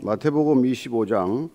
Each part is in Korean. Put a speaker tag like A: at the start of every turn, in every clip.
A: 마태복음 25장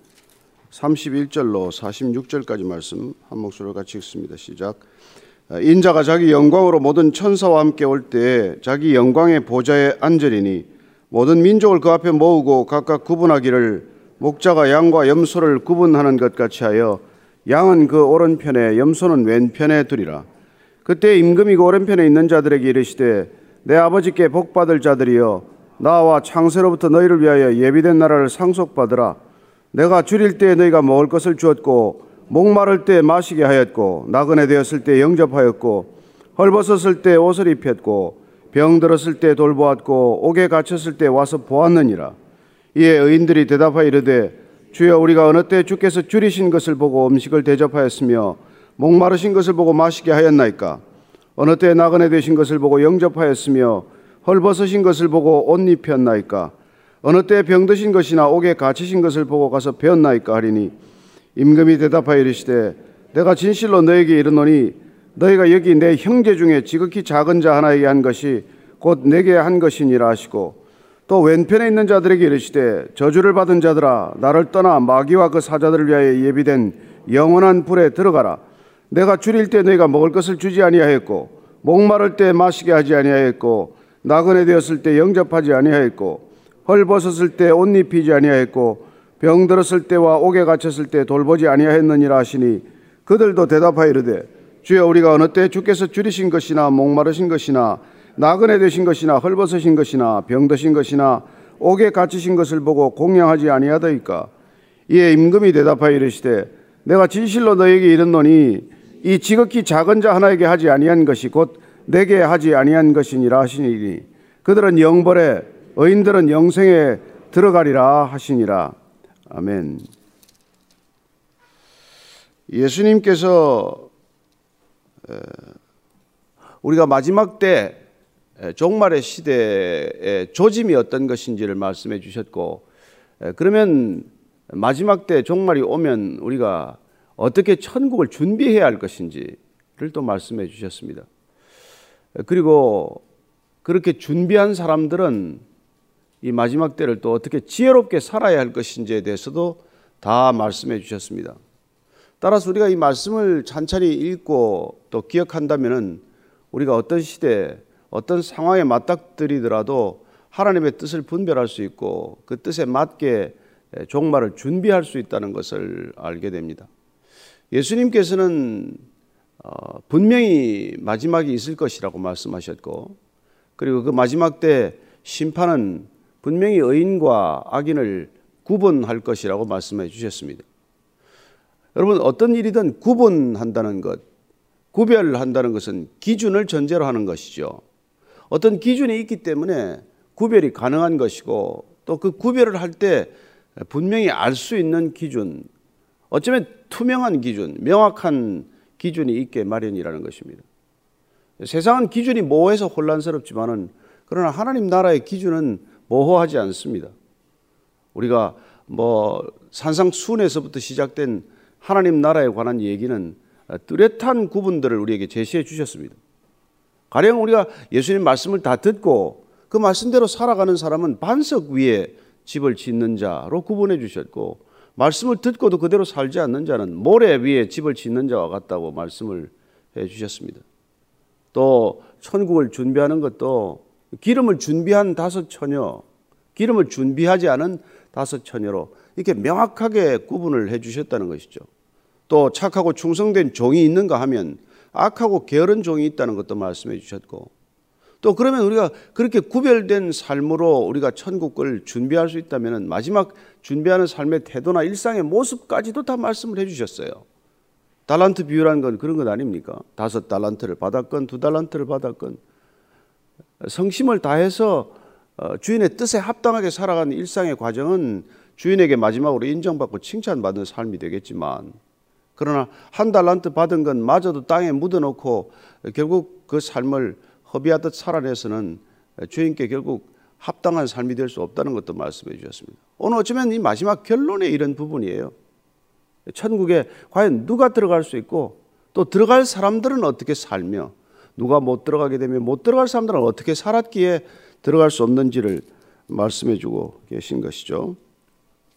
A: 31절로 46절까지 말씀 한 목소리로 같이 읽습니다. 시작. 인자가 자기 영광으로 모든 천사와 함께 올 때에 자기 영광의 보좌에 앉으리니 모든 민족을 그 앞에 모으고 각각 구분하기를 목자가 양과 염소를 구분하는 것 같이 하여 양은 그 오른편에 염소는 왼편에 두리라. 그때 임금이 그 오른편에 있는 자들에게 이르시되 내 아버지께 복받을 자들이여 나와 창세로부터 너희를 위하여 예비된 나라를 상속받으라. 내가 줄일 때 너희가 먹을 것을 주었고 목마를 때 마시게 하였고 나그네 되었을 때 영접하였고 헐벗었을 때 옷을 입혔고 병들었을 때 돌보았고 옥에 갇혔을 때 와서 보았느니라. 이에 의인들이 대답하여 이르되 주여 우리가 어느 때 주께서 줄이신 것을 보고 음식을 대접하였으며 목마르신 것을 보고 마시게 하였나이까? 어느 때 나그네 되신 것을 보고 영접하였으며 헐벗으신 것을 보고 옷 입혔나이까? 어느 때 병드신 것이나 옥에 갇히신 것을 보고 가서 배웠나이까 하리니 임금이 대답하여 이르시되 내가 진실로 너에게 이르노니 너희가 여기 내 형제 중에 지극히 작은 자 하나에게 한 것이 곧 내게 한 것이니라 하시고 또 왼편에 있는 자들에게 이르시되 저주를 받은 자들아 나를 떠나 마귀와 그 사자들을 위하여 예비된 영원한 불에 들어가라. 내가 줄일 때 너희가 먹을 것을 주지 아니하였고 목마를 때 마시게 하지 아니하였고 나그네 되었을 때 영접하지 아니하였고 헐벗었을 때 옷 입히지 아니하였고 병들었을 때와 옥에 갇혔을 때 돌보지 아니하였느니라 하시니 그들도 대답하여 이르되 주여 우리가 어느 때 주께서 줄이신 것이나 목마르신 것이나 나그네 되신 것이나 헐벗으신 것이나 병드신 것이나 옥에 갇히신 것을 보고 공양하지 아니하더이까? 이에 임금이 대답하여 이르시되 내가 진실로 너에게 이르노니 이 지극히 작은 자 하나에게 하지 아니한 것이 곧 내게 하지 아니한 것이니라 하시니 그들은 영벌에 의인들은 영생에 들어가리라 하시니라. 아멘. 예수님께서 우리가 마지막 때 종말의 시대의 조짐이 어떤 것인지를 말씀해 주셨고 그러면 마지막 때 종말이 오면 우리가 어떻게 천국을 준비해야 할 것인지를 또 말씀해 주셨습니다. 그리고 그렇게 준비한 사람들은 이 마지막 때를 또 어떻게 지혜롭게 살아야 할 것인지에 대해서도 다 말씀해 주셨습니다. 따라서 우리가 이 말씀을 찬찬히 읽고 또 기억한다면 우리가 어떤 시대, 어떤 상황에 맞닥뜨리더라도 하나님의 뜻을 분별할 수 있고 그 뜻에 맞게 종말을 준비할 수 있다는 것을 알게 됩니다. 예수님께서는 분명히 마지막이 있을 것이라고 말씀하셨고 그리고 그 마지막 때 심판은 분명히 의인과 악인을 구분할 것이라고 말씀해 주셨습니다. 여러분 어떤 일이든 구분한다는 것, 구별한다는 것은 기준을 전제로 하는 것이죠. 어떤 기준이 있기 때문에 구별이 가능한 것이고 또 그 구별을 할 때 분명히 알 수 있는 기준, 어쩌면 투명한 기준, 명확한 기준이 있게 마련이라는 것입니다. 세상은 기준이 모호해서 혼란스럽지만은 그러나 하나님 나라의 기준은 모호하지 않습니다. 우리가 산상수훈에서부터 시작된 하나님 나라에 관한 얘기는 뚜렷한 구분들을 우리에게 제시해 주셨습니다. 가령 우리가 예수님 말씀을 다 듣고 그 말씀대로 살아가는 사람은 반석 위에 집을 짓는 자로 구분해 주셨고 말씀을 듣고도 그대로 살지 않는 자는 모래 위에 집을 짓는 자와 같다고 말씀을 해 주셨습니다. 또 천국을 준비하는 것도 기름을 준비한 5 처녀, 기름을 준비하지 않은 5 처녀로 이렇게 명확하게 구분을 해 주셨다는 것이죠. 또 착하고 충성된 종이 있는가 하면 악하고 게으른 종이 있다는 것도 말씀해 주셨고 또 그러면 우리가 그렇게 구별된 삶으로 우리가 천국을 준비할 수 있다면 마지막 준비하는 삶의 태도나 일상의 모습까지도 다 말씀을 해 주셨어요. 달란트 비유라는 건 그런 것 아닙니까? 5 달란트를 받았건 2 달란트를 받았건 성심을 다해서 주인의 뜻에 합당하게 살아가는 일상의 과정은 주인에게 마지막으로 인정받고 칭찬받는 삶이 되겠지만 그러나 1 달란트 받은 건 마저도 땅에 묻어놓고 결국 그 삶을 허비하듯 살아내서는 주인께 결국 합당한 삶이 될 수 없다는 것도 말씀해 주셨습니다. 오늘 어쩌면 이 마지막 결론에 이런 부분이에요. 천국에 과연 누가 들어갈 수 있고 또 들어갈 사람들은 어떻게 살며 누가 못 들어가게 되면 못 들어갈 사람들은 어떻게 살았기에 들어갈 수 없는지를 말씀해 주고 계신 것이죠.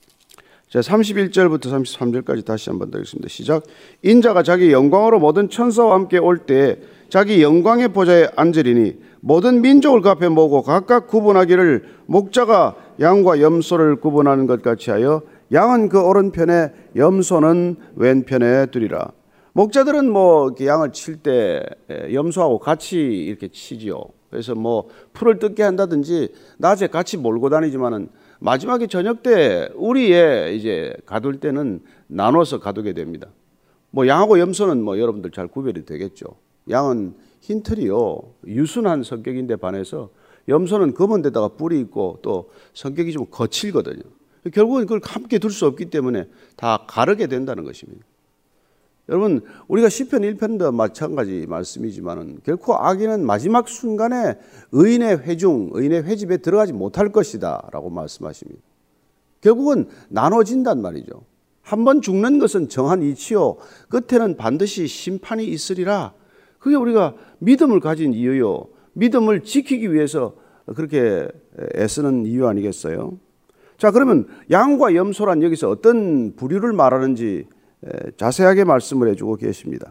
A: 자, 31절부터 33절까지 다시 한번 더 읽습니다. 시작. 인자가 자기 영광으로 모든 천사와 함께 올 때 자기 영광의 보좌에 앉으리니 모든 민족을 그 앞에 모으고 각각 구분하기를 목자가 양과 염소를 구분하는 것 같이 하여 양은 그 오른편에 염소는 왼편에 두리라. 목자들은 뭐 이렇게 양을 칠 때 염소하고 같이 이렇게 치지요. 그래서 뭐 풀을 뜯게 한다든지 낮에 같이 몰고 다니지만은 마지막에 저녁 때 우리에 이제 가둘 때는 나눠서 가두게 됩니다. 뭐 양하고 염소는 뭐 여러분들 잘 구별이 되겠죠. 양은 흰 털이요 유순한 성격인데 반해서 염소는 검은 데다가 뿔이 있고 또 성격이 좀 거칠거든요. 결국은 그걸 함께 둘 수 없기 때문에 다 가르게 된다는 것입니다. 여러분 우리가 시편 1편도 마찬가지 말씀이지만은 결코 악인은 마지막 순간에 의인의 회중, 의인의 회집에 들어가지 못할 것이다 라고 말씀하십니다. 결국은 나눠진단 말이죠. 한번 죽는 것은 정한 이치요 끝에는 반드시 심판이 있으리라. 그게 우리가 믿음을 가진 이유요, 믿음을 지키기 위해서 그렇게 애쓰는 이유 아니겠어요? 자, 그러면 양과 염소란 여기서 어떤 부류를 말하는지 자세하게 말씀을 해주고 계십니다.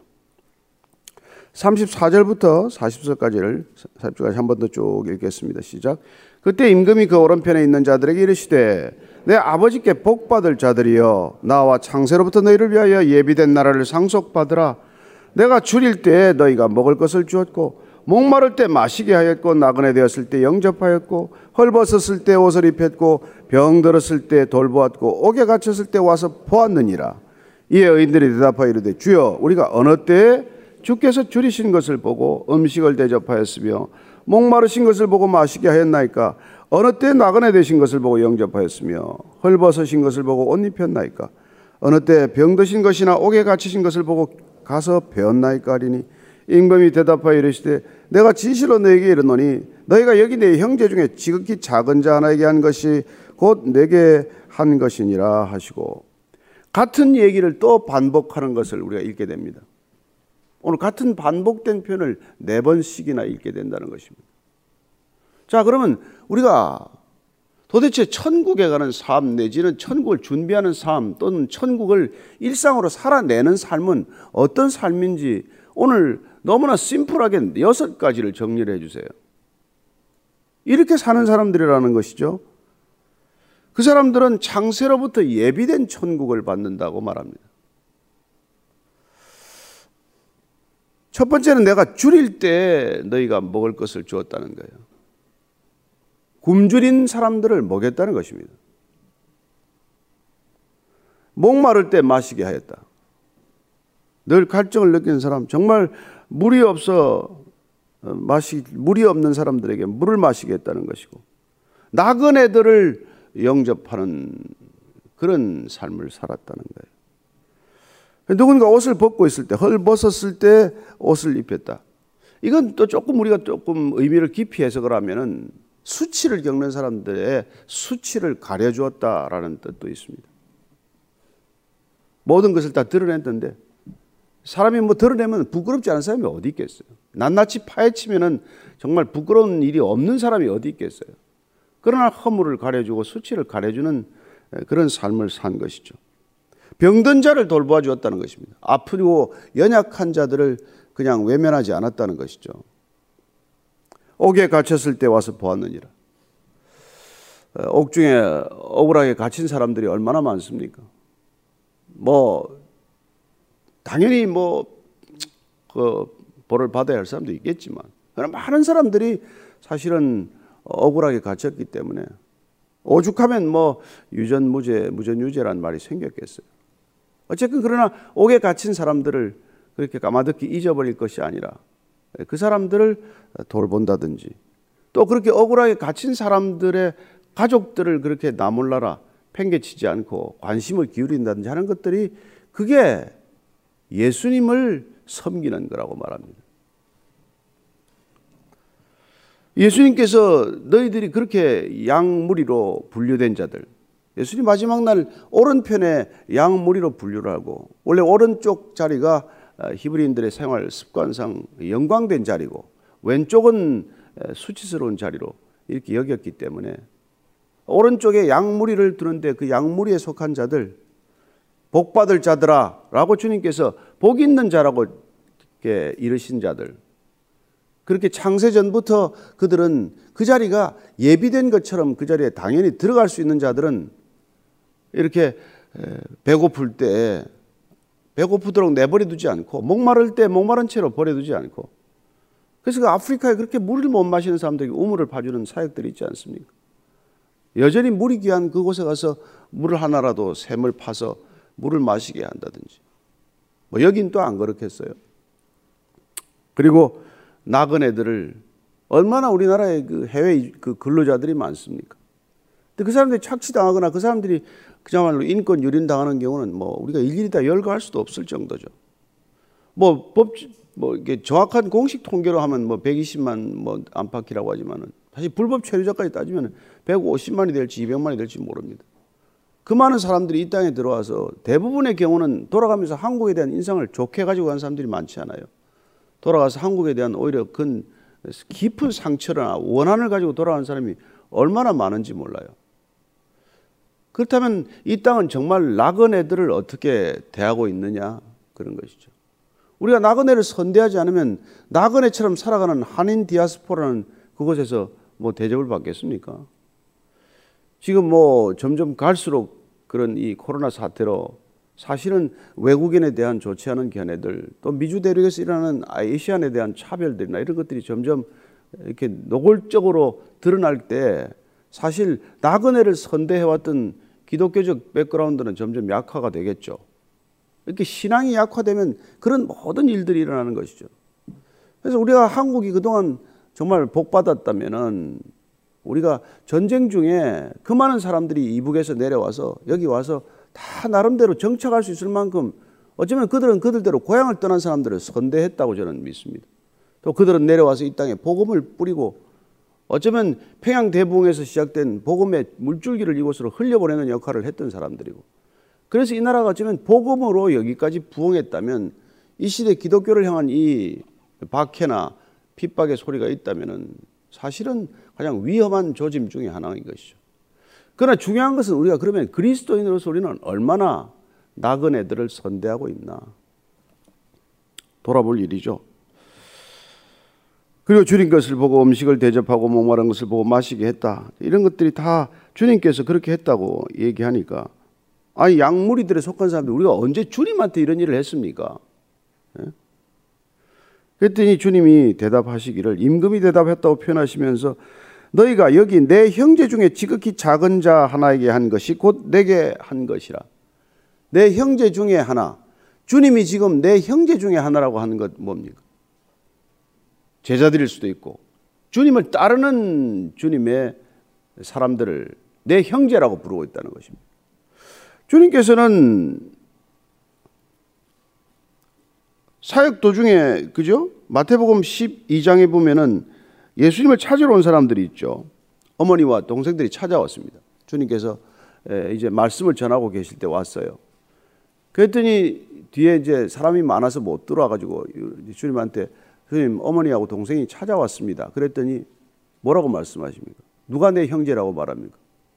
A: 34절부터 40절까지 한 번 더 쭉 읽겠습니다. 시작. 그때 임금이 그 오른편에 있는 자들에게 이르시되 내 아버지께 복받을 자들이여 나와 창세로부터 너희를 위하여 예비된 나라를 상속받으라. 내가 줄일 때 너희가 먹을 것을 주었고 목마를 때 마시게 하였고 나그네 되었을 때 영접하였고 헐벗었을 때 옷을 입혔고 병들었을 때 돌보았고 옥에 갇혔을 때 와서 보았느니라. 이에 의인들이 대답하여 이르되 주여 우리가 어느 때에 주께서 줄이신 것을 보고 음식을 대접하였으며 목마르신 것을 보고 마시게 하였나이까? 어느 때 나그네 되신 것을 보고 영접하였으며 헐벗으신 것을 보고 옷 입혔나이까? 어느 때 병드신 것이나 옥에 갇히신 것을 보고 가서 배웠나이까 하리니 임금이 대답하여 이르시되 내가 진실로 너에게 이르노니 너희가 여기 내 형제 중에 지극히 작은 자 하나에게 한 것이 곧 내게 한 것이니라 하시고, 같은 얘기를 또 반복하는 것을 우리가 읽게 됩니다. 오늘 같은 반복된 표현을 4번씩이나 읽게 된다는 것입니다. 자, 그러면 우리가 도대체 천국에 가는 삶 내지는 천국을 준비하는 삶 또는 천국을 일상으로 살아내는 삶은 어떤 삶인지 오늘 너무나 심플하게 6가지를 정리를 해주세요. 이렇게 사는 사람들이라는 것이죠. 그 사람들은 창세로부터 예비된 천국을 받는다고 말합니다. 첫 번째는 내가 줄일 때 너희가 먹을 것을 주었다는 거예요. 굶주린 사람들을 먹였다는 것입니다. 목마를 때 마시게 하였다. 늘 갈증을 느끼는 사람, 정말 물이 없는 사람들에게 물을 마시게 했다는 것이고, 나그네들을 영접하는 그런 삶을 살았다는 거예요. 누군가 옷을 벗고 있을 때, 헐벗었을 때 옷을 입혔다. 이건 또 우리가 조금 의미를 깊이 해석을 하면은 수치를 겪는 사람들의 수치를 가려주었다라는 뜻도 있습니다. 모든 것을 다 드러냈는데 사람이 뭐 드러내면 부끄럽지 않은 사람이 어디 있겠어요? 낱낱이 파헤치면은 정말 부끄러운 일이 없는 사람이 어디 있겠어요? 그러나 허물을 가려주고 수치를 가려주는 그런 삶을 산 것이죠. 병든 자를 돌보아 주었다는 것입니다. 아프고 연약한 자들을 그냥 외면하지 않았다는 것이죠. 옥에 갇혔을 때 와서 보았느니라. 옥 중에 억울하게 갇힌 사람들이 얼마나 많습니까? 당연히 그 벌을 받아야 할 사람도 있겠지만, 그러나 많은 사람들이 사실은 억울하게 갇혔기 때문에 오죽하면 유전무죄, 무전유죄라는 말이 생겼겠어요. 어쨌든 그러나 옥에 갇힌 사람들을 그렇게 까마득히 잊어버릴 것이 아니라 그 사람들을 돌본다든지, 또 그렇게 억울하게 갇힌 사람들의 가족들을 그렇게 나몰라라 팽개치지 않고 관심을 기울인다든지 하는 것들이, 그게 예수님을 섬기는 거라고 말합니다. 예수님께서 너희들이 그렇게 양무리로 분류된 자들, 예수님 마지막 날 오른편에 양무리로 분류를 하고, 원래 오른쪽 자리가 히브리인들의 생활 습관상 영광된 자리고 왼쪽은 수치스러운 자리로 이렇게 여겼기 때문에 오른쪽에 양무리를 두는데 그 양무리에 속한 자들, 복받을 자들아 라고 주님께서 복 있는 자라고 이르신 자들, 그렇게 창세전부터 그들은 그 자리가 예비된 것처럼 그 자리에 당연히 들어갈 수 있는 자들은 이렇게 배고플 때 배고프도록 내버려 두지 않고, 목마를 때 목마른 채로 버려두지 않고, 그래서 그 아프리카에 그렇게 물을 못 마시는 사람들에게 우물을 파주는 사역들이 있지 않습니까? 여전히 물이 귀한 그곳에 가서 물을 하나라도 샘을 파서 물을 마시게 한다든지, 뭐 여긴 또 안 그렇겠어요? 그리고 나그네들을, 얼마나 우리나라에 그 해외 그 근로자들이 많습니까? 근데 그 사람들이 착취당하거나 그 사람들이 그야말로 인권 유린당하는 경우는 뭐 우리가 일일이 다 열거할 수도 없을 정도죠. 뭐 이게 정확한 공식 통계로 하면 뭐 120만 뭐 안팎이라고 하지만은 사실 불법 체류자까지 따지면 150만이 될지 200만이 될지 모릅니다. 그 많은 사람들이 이 땅에 들어와서 대부분의 경우는 돌아가면서 한국에 대한 인상을 좋게 가지고 간 사람들이 많지 않아요. 돌아가서 한국에 대한 오히려 깊은 상처나 원한을 가지고 돌아간 사람이 얼마나 많은지 몰라요. 그렇다면 이 땅은 정말 나그네들을 어떻게 대하고 있느냐, 그런 것이죠. 우리가 나그네를 선대하지 않으면 나그네처럼 살아가는 한인 디아스포라는 그곳에서 뭐 대접을 받겠습니까? 지금 뭐 점점 갈수록 그런 이 코로나 사태로 사실은 외국인에 대한 좋지 않은 견해들, 또 미주 대륙에서 일어나는 아시안에 대한 차별들이나 이런 것들이 점점 이렇게 노골적으로 드러날 때 사실 나그네를 선대해왔던 기독교적 백그라운드는 점점 약화가 되겠죠. 이렇게 신앙이 약화되면 그런 모든 일들이 일어나는 것이죠. 그래서 우리가 한국이 그동안 정말 복받았다면은, 우리가 전쟁 중에 그 많은 사람들이 이북에서 내려와서 여기 와서 다 나름대로 정착할 수 있을 만큼 어쩌면 그들은 그들대로 고향을 떠난 사람들을 선대했다고 저는 믿습니다. 또 그들은 내려와서 이 땅에 복음을 뿌리고 어쩌면 평양 대부흥에서 시작된 복음의 물줄기를 이곳으로 흘려보내는 역할을 했던 사람들이고, 그래서 이 나라가 어쩌면 복음으로 여기까지 부흥했다면 이 시대 기독교를 향한 이 박해나 핍박의 소리가 있다면은 사실은 가장 위험한 조짐 중에 하나인 것이죠. 그러나 중요한 것은 우리가 그러면 그리스도인으로서 우리는 얼마나 나그네들을 선대하고 있나 돌아볼 일이죠. 그리고 주님 것을 보고 음식을 대접하고 목마른 것을 보고 마시게 했다. 이런 것들이 다 주님께서 그렇게 했다고 얘기하니까, 아니 양무리들에 속한 사람들 우리가 언제 주님한테 이런 일을 했습니까? 그랬더니 주님이 대답하시기를, 임금이 대답했다고 표현하시면서 너희가 여기 내 형제 중에 지극히 작은 자 하나에게 한 것이 곧 내게 한 것이라. 내 형제 중에 하나, 주님이 지금 내 형제 중에 하나라고 하는 것 뭡니까? 제자들일 수도 있고 주님을 따르는 주님의 사람들을 내 형제라고 부르고 있다는 것입니다. 주님께서는 사역 도중에, 그죠? 마태복음 12장에 보면은 예수님을 찾으러 온 사람들이 있죠. 어머니와 동생들이 찾아왔습니다. 주님께서 이제 말씀을 전하고 계실 때 왔어요. 그랬더니 뒤에 이제 사람이 많아서 못 들어와가지고 주님한테, 주님 어머니하고 동생이 찾아왔습니다. 그랬더니 뭐라고 말씀하십니까? 누가 내 형제라고 말합니까?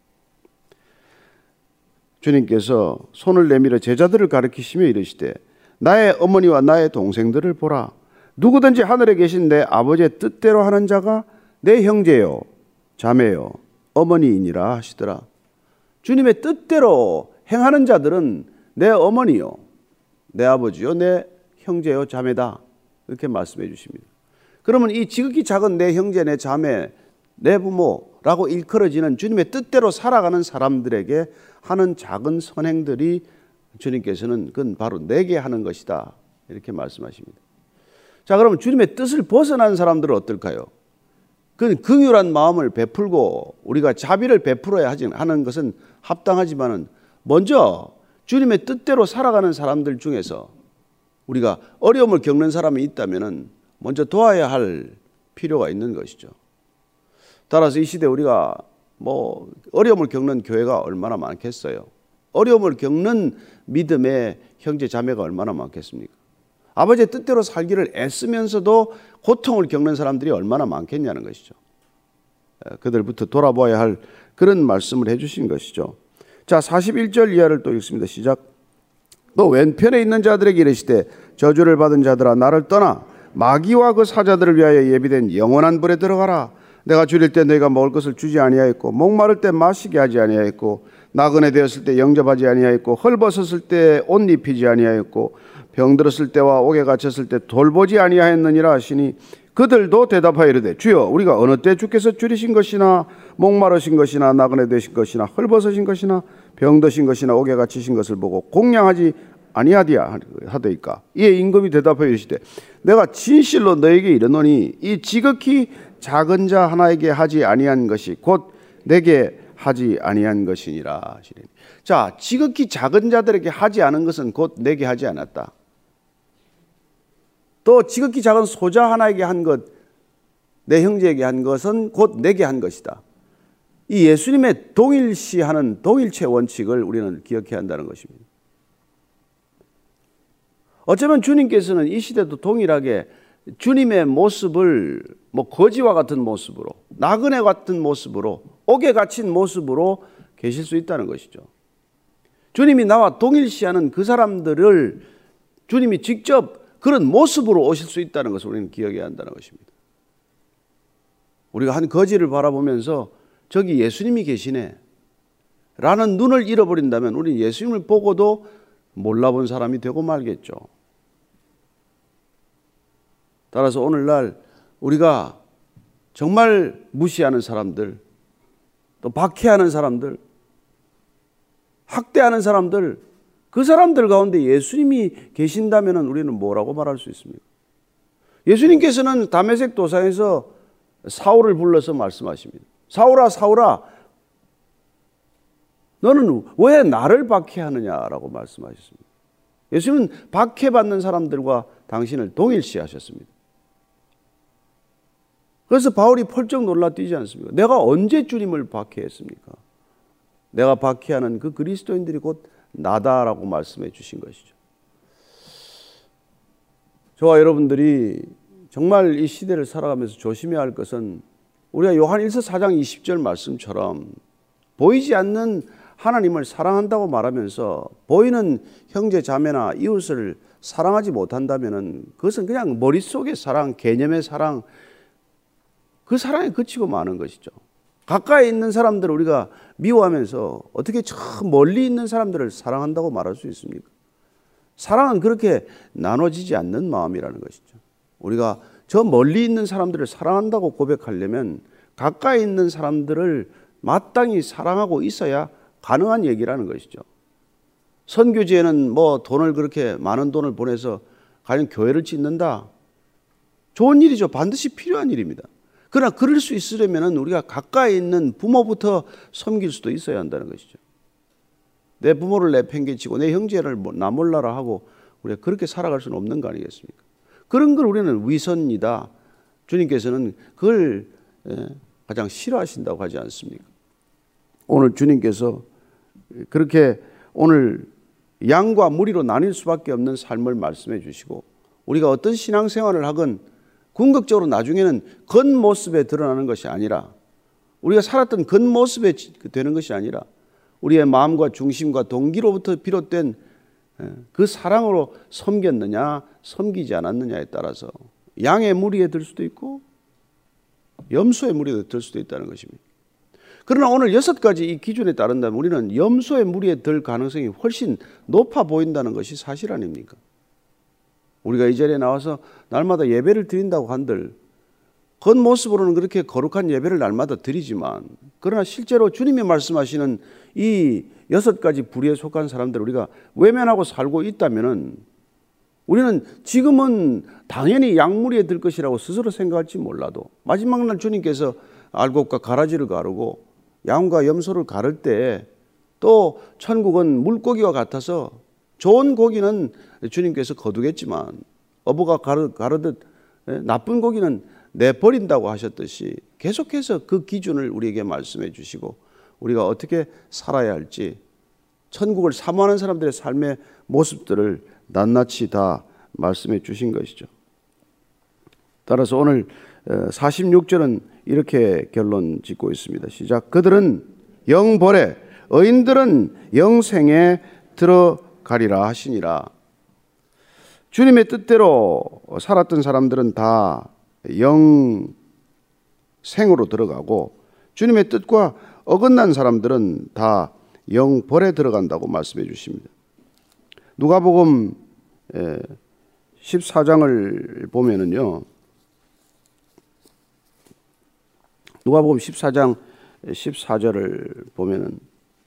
A: 주님께서 손을 내밀어 제자들을 가리키시며 이르시되 나의 어머니와 나의 동생들을 보라. 누구든지 하늘에 계신 내 아버지의 뜻대로 하는 자가 내 형제요 자매요 어머니이니라 하시더라. 주님의 뜻대로 행하는 자들은 내 어머니요 내 아버지요 내 형제요 자매다, 이렇게 말씀해 주십니다. 그러면 이 지극히 작은 내 형제 내 자매 내 부모라고 일컬어지는 주님의 뜻대로 살아가는 사람들에게 하는 작은 선행들이 주님께서는 그건 바로 내게 하는 것이다, 이렇게 말씀하십니다. 자, 그러면 주님의 뜻을 벗어난 사람들은 어떨까요? 그 긍휼한 마음을 베풀고 우리가 자비를 베풀어야 하는 것은 합당하지만은, 먼저 주님의 뜻대로 살아가는 사람들 중에서 우리가 어려움을 겪는 사람이 있다면은 먼저 도와야 할 필요가 있는 것이죠. 따라서 이 시대 우리가 뭐 어려움을 겪는 교회가 얼마나 많겠어요? 어려움을 겪는 믿음의 형제 자매가 얼마나 많겠습니까? 아버지의 뜻대로 살기를 애쓰면서도 고통을 겪는 사람들이 얼마나 많겠냐는 것이죠. 그들부터 돌아봐야 할 그런 말씀을 해주신 것이죠. 자, 41절 이하를 또 읽습니다. 시작. 또 왼편에 있는 자들에게 이르시되 저주를 받은 자들아 나를 떠나 마귀와 그 사자들을 위하여 예비된 영원한 불에 들어가라. 내가 줄일 때 너희가 먹을 것을 주지 아니하였고 목마를 때 마시게 하지 아니하였고 나그네 되었을 때 영접하지 아니하였고 헐벗었을 때 옷 입히지 아니하였고 병들었을 때와 옥에 갇혔을 때 돌보지 아니하였느니라 하시니 그들도 대답하여 이르되 주여 우리가 어느 때 주께서 줄이신 것이나 목마르신 것이나 나그네 되신 것이나 헐벗으신 것이나 병드신 것이나 옥에 갇히신 것을 보고 공양하지 아니하디야 하더이까. 이에 임금이 대답하여 이르시되 내가 진실로 너에게 이르노니 이 지극히 작은 자 하나에게 하지 아니한 것이 곧 내게 하지 아니한 것이니라. 자, 지극히 작은 자들에게 하지 않은 것은 곧 내게 하지 않았다. 또 지극히 작은 소자 하나에게 한 것, 내 형제에게 한 것은 곧 내게 한 것이다. 이 예수님의 동일시하는 동일체 원칙을 우리는 기억해야 한다는 것입니다. 어쩌면 주님께서는 이 시대도 동일하게 주님의 모습을 거지와 같은 모습으로, 나그네 같은 모습으로, 옥에 갇힌 모습으로 계실 수 있다는 것이죠. 주님이 나와 동일시하는 그 사람들을 주님이 직접 그런 모습으로 오실 수 있다는 것을 우리는 기억해야 한다는 것입니다. 우리가 한 거지를 바라보면서 저기 예수님이 계시네 라는 눈을 잃어버린다면 우리는 예수님을 보고도 몰라본 사람이 되고 말겠죠. 따라서 오늘날 우리가 정말 무시하는 사람들, 또 박해하는 사람들, 학대하는 사람들, 그 사람들 가운데 예수님이 계신다면 우리는 뭐라고 말할 수 있습니까? 예수님께서는 다메섹 도상에서 사울을 불러서 말씀하십니다. 사울아 사울아 너는 왜 나를 박해하느냐라고 말씀하셨습니다. 예수님은 박해받는 사람들과 당신을 동일시하셨습니다. 그래서 바울이 펄쩍 놀라 뛰지 않습니까? 내가 언제 주님을 박해했습니까? 내가 박해하는 그 그리스도인들이 곧 나다라고 말씀해 주신 것이죠. 저와 여러분들이 정말 이 시대를 살아가면서 조심해야 할 것은 우리가 요한 1서 4장 20절 말씀처럼 보이지 않는 하나님을 사랑한다고 말하면서 보이는 형제 자매나 이웃을 사랑하지 못한다면 그것은 그냥 머릿속의 사랑, 개념의 사랑, 그 사랑에 그치고 마는 것이죠. 가까이 있는 사람들을 우리가 미워하면서 어떻게 저 멀리 있는 사람들을 사랑한다고 말할 수 있습니까? 사랑은 그렇게 나눠지지 않는 마음이라는 것이죠. 우리가 저 멀리 있는 사람들을 사랑한다고 고백하려면 가까이 있는 사람들을 마땅히 사랑하고 있어야 가능한 얘기라는 것이죠. 선교지에는 돈을 그렇게 많은 돈을 보내서 과연 교회를 짓는다? 좋은 일이죠. 반드시 필요한 일입니다. 그러나 그럴 수 있으려면 우리가 가까이 있는 부모부터 섬길 수도 있어야 한다는 것이죠. 내 부모를 내팽개치고 내 형제를 나 몰라라 하고 우리가 그렇게 살아갈 수는 없는 거 아니겠습니까? 그런 걸 우리는 위선이다. 주님께서는 그걸 가장 싫어하신다고 하지 않습니까? 오늘 주님께서 그렇게 오늘 양과 무리로 나뉠 수밖에 없는 삶을 말씀해 주시고 우리가 어떤 신앙생활을 하건 궁극적으로 나중에는 겉모습에 드러나는 것이 아니라 우리가 살았던 겉모습에 되는 것이 아니라 우리의 마음과 중심과 동기로부터 비롯된 그 사랑으로 섬겼느냐 섬기지 않았느냐에 따라서 양의 무리에 들 수도 있고 염소의 무리에 들 수도 있다는 것입니다. 그러나 오늘 6가지 이 기준에 따른다면 우리는 염소의 무리에 들 가능성이 훨씬 높아 보인다는 것이 사실 아닙니까? 우리가 이 자리에 나와서 날마다 예배를 드린다고 한들 겉모습으로는 그렇게 거룩한 예배를 날마다 드리지만 그러나 실제로 주님이 말씀하시는 이 6가지 부류에 속한 사람들을 우리가 외면하고 살고 있다면 우리는 지금은 당연히 양무리에 들 것이라고 스스로 생각할지 몰라도 마지막 날 주님께서 알곡과 가라지를 가르고 양과 염소를 가를 때 또 천국은 물고기와 같아서 좋은 고기는 주님께서 거두겠지만 어부가 가르듯 나쁜 고기는 내버린다고 하셨듯이 계속해서 그 기준을 우리에게 말씀해 주시고 우리가 어떻게 살아야 할지 천국을 사모하는 사람들의 삶의 모습들을 낱낱이 다 말씀해 주신 것이죠. 따라서 오늘 46절은 이렇게 결론 짓고 있습니다. 시작. 그들은 영벌에, 의인들은 영생에 들어가리라 하시니라. 주님의 뜻대로 살았던 사람들은 다 영생으로 들어가고, 주님의 뜻과 어긋난 사람들은 다 영벌에 들어간다고 말씀해 주십니다. 누가복음 14장을 보면은요, 누가복음 14장 14절을 보면은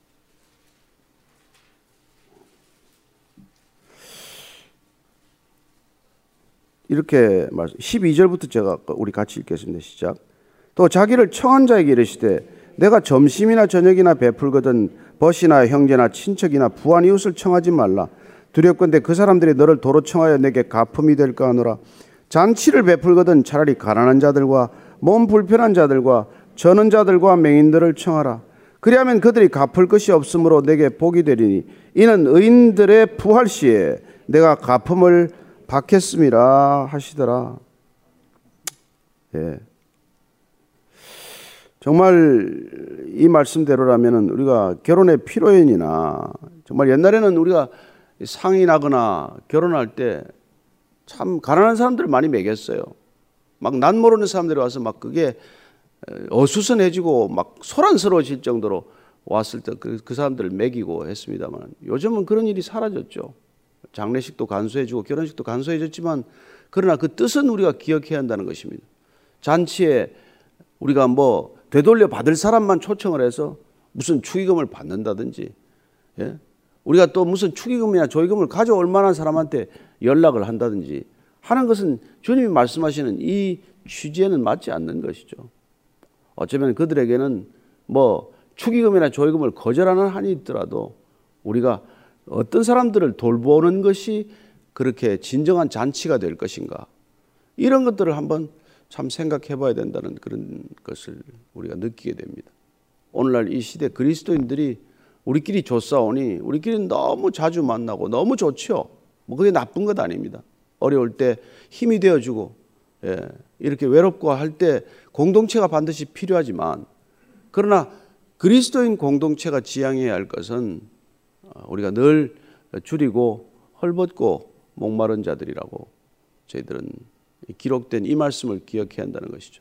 A: 이렇게 말씀, 12절부터 제가 우리 같이 읽겠습니다. 시작. 또 자기를 청한 자에게 이르시되 내가 점심이나 저녁이나 베풀거든 벗이나 형제나 친척이나 부한 이웃을 청하지 말라. 두렵건대 그 사람들이 너를 도로 청하여 내게 가품이 될까 하노라. 잔치를 베풀거든 차라리 가난한 자들과 몸 불편한 자들과 저는 자들과 맹인들을 청하라. 그리하면 그들이 갚을 것이 없으므로 내게 복이 되리니 이는 의인들의 부활 시에 내가 가품을 받겠음이라 하시더라. 예. 정말 이 말씀대로라면 우리가 결혼의 피로연이나, 정말 옛날에는 우리가 상이 나거나 결혼할 때 참 가난한 사람들을 많이 먹였어요. 막 난 모르는 사람들이 와서 막 그게 어수선해지고 막 소란스러워질 정도로 왔을 때 그 사람들을 먹이고 했습니다만, 요즘은 그런 일이 사라졌죠. 장례식도 간소해지고 결혼식도 간소해졌지만, 그러나 그 뜻은 우리가 기억해야 한다는 것입니다. 잔치에 우리가 뭐 되돌려 받을 사람만 초청을 해서 무슨 축의금을 받는다든지, 예? 우리가 또 무슨 축의금이나 조의금을 가져올 만한 사람한테 연락을 한다든지 하는 것은 주님이 말씀하시는 이 취지에는 맞지 않는 것이죠. 어쩌면 그들에게는 뭐 축의금이나 조의금을 거절하는 한이 있더라도 우리가 어떤 사람들을 돌보는 것이 그렇게 진정한 잔치가 될 것인가, 이런 것들을 한번 참 생각해 봐야 된다는 그런 것을 우리가 느끼게 됩니다. 오늘날 이 시대 그리스도인들이 우리끼리 좋사오니 우리끼리 너무 자주 만나고 너무 좋죠. 뭐 그게 나쁜 것 아닙니다. 어려울 때 힘이 되어주고, 예, 이렇게 외롭고 할 때 공동체가 반드시 필요하지만, 그러나 그리스도인 공동체가 지향해야 할 것은 우리가 늘 줄이고 헐벗고 목마른 자들이라고 저희들은 기록된 이 말씀을 기억해야 한다는 것이죠.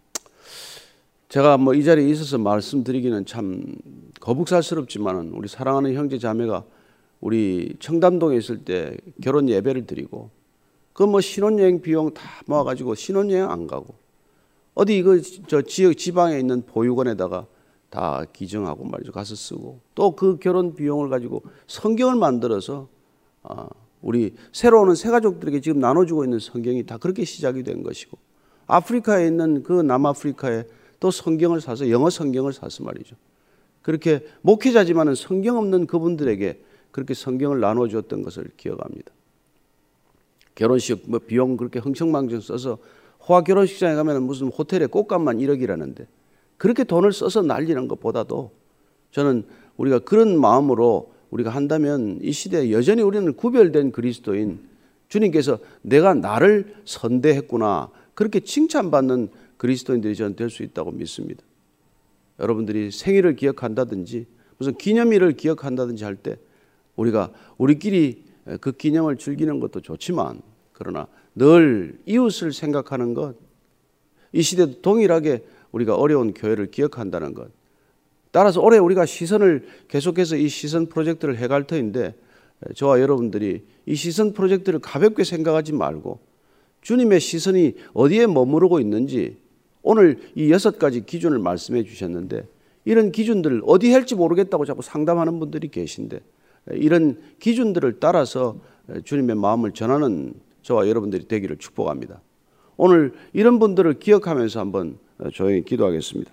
A: 제가 뭐 이 자리에 있어서 말씀드리기는 참 거북살스럽지만, 우리 사랑하는 형제 자매가 우리 청담동에 있을 때 결혼 예배를 드리고, 그 뭐 신혼여행 비용 다 모아가지고 신혼여행 안 가고 어디 저 지역 지방에 있는 보육원에다가 다 기증하고 말이죠, 가서 쓰고, 또 그 결혼 비용을 가지고 성경을 만들어서 우리 새로 오는 새 가족들에게 지금 나눠주고 있는 성경이 다 그렇게 시작이 된 것이고, 아프리카에 있는 그 남아프리카에 또 성경을 사서, 영어 성경을 사서 말이죠, 그렇게 목회자지만은 성경 없는 그분들에게 그렇게 성경을 나눠주었던 것을 기억합니다. 결혼식 뭐 비용 그렇게 흥청망청 써서, 호화 결혼식장에 가면 무슨 호텔에 꽃값만 1억이라는데 그렇게 돈을 써서 날리는 것보다도, 저는 우리가 그런 마음으로 우리가 한다면 이 시대에 여전히 우리는 구별된 그리스도인, 주님께서 내가 나를 선대했구나, 그렇게 칭찬받는 그리스도인들이 저는 될 수 있다고 믿습니다. 여러분들이 생일을 기억한다든지 무슨 기념일을 기억한다든지 할 때 우리가 우리끼리 그 기념을 즐기는 것도 좋지만, 그러나 늘 이웃을 생각하는 것, 이 시대도 동일하게 우리가 어려운 교회를 기억한다는 것, 따라서 올해 우리가 시선을 계속해서 이 시선 프로젝트를 해갈 터인데, 저와 여러분들이 이 시선 프로젝트를 가볍게 생각하지 말고 주님의 시선이 어디에 머무르고 있는지, 오늘 이 6가지 기준을 말씀해 주셨는데, 이런 기준들을 어디 할지 모르겠다고 자꾸 상담하는 분들이 계신데, 이런 기준들을 따라서 주님의 마음을 전하는 저와 여러분들이 되기를 축복합니다. 오늘 이런 분들을 기억하면서 한번 조용히 기도하겠습니다.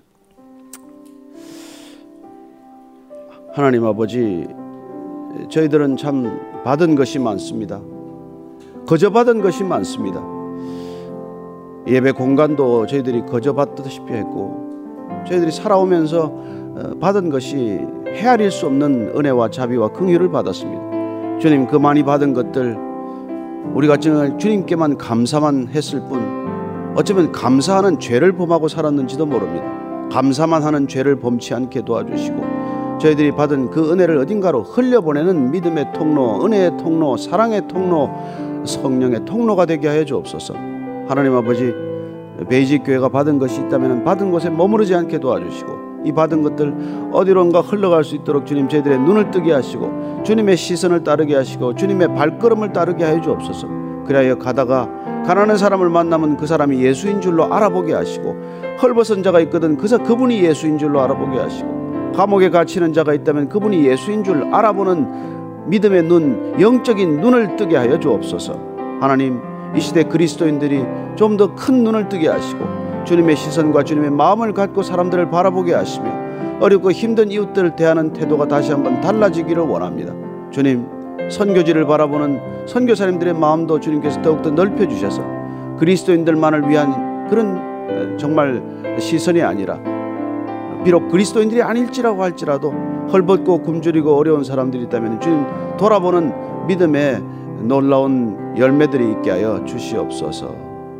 A: 하나님 아버지, 저희들은 참 받은 것이 많습니다. 거저 받은 것이 많습니다. 예배 공간도 저희들이 거저 받다시피 했고, 저희들이 살아오면서 받은 것이 헤아릴 수 없는 은혜와 자비와 긍휼을 받았습니다. 주님, 그 많이 받은 것들 우리가 정말 주님께만 감사만 했을 뿐, 어쩌면 감사하는 죄를 범하고 살았는지도 모릅니다. 감사만 하는 죄를 범치 않게 도와주시고 저희들이 받은 그 은혜를 어딘가로 흘려보내는 믿음의 통로, 은혜의 통로, 사랑의 통로, 성령의 통로가 되게 하여 주옵소서. 하나님 아버지, 베이직 교회가 받은 것이 있다면 받은 곳에 머무르지 않게 도와주시고 이 받은 것들 어디론가 흘러갈 수 있도록 주님 저희들의 눈을 뜨게 하시고 주님의 시선을 따르게 하시고 주님의 발걸음을 따르게 하여 주옵소서. 그리하여 가다가 가난한 사람을 만나면 그 사람이 예수인 줄로 알아보게 하시고 헐벗은 자가 있거든 그분이 예수인 줄로 알아보게 하시고 감옥에 갇히는 자가 있다면 그분이 예수인 줄 알아보는 믿음의 눈, 영적인 눈을 뜨게 하여 주옵소서. 하나님, 이 시대 그리스도인들이 좀 더 큰 눈을 뜨게 하시고 주님의 시선과 주님의 마음을 갖고 사람들을 바라보게 하시며 어렵고 힘든 이웃들을 대하는 태도가 다시 한번 달라지기를 원합니다. 주님, 선교지를 바라보는 선교사님들의 마음도 주님께서 더욱더 넓혀주셔서 그리스도인들만을 위한 그런 정말 시선이 아니라 비록 그리스도인들이 아닐지라고 할지라도 헐벗고 굶주리고 어려운 사람들이 있다면 주님 돌아보는 믿음의 놀라운 열매들이 있게 하여 주시옵소서.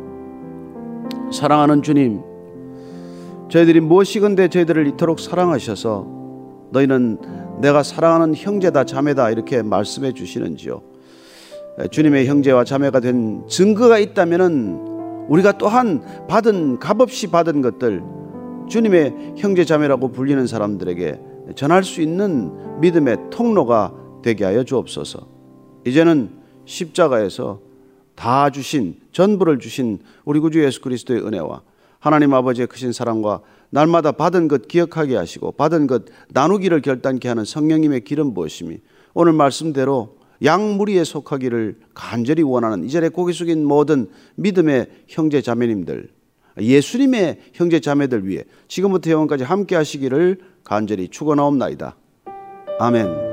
A: 사랑하는 주님, 저희들이 무엇이건대 저희들을 이토록 사랑하셔서 너희는 내가 사랑하는 형제다 자매다 이렇게 말씀해 주시는지요. 주님의 형제와 자매가 된 증거가 있다면 우리가 또한 값없이 받은 것들 주님의 형제 자매라고 불리는 사람들에게 전할 수 있는 믿음의 통로가 되게 하여 주옵소서. 이제는 십자가에서 다 주신, 전부를 주신 우리 구주 예수 그리스도의 은혜와 하나님 아버지의 크신 사랑과 날마다 받은 것 기억하게 하시고 받은 것 나누기를 결단케 하는 성령님의 기름 부으심이 오늘 말씀대로 양무리에 속하기를 간절히 원하는 이 자리에 고개 숙인 모든 믿음의 형제 자매님들, 예수님의 형제 자매들 위해 지금부터 영원까지 함께 하시기를 간절히 축원하옵나이다. 아멘.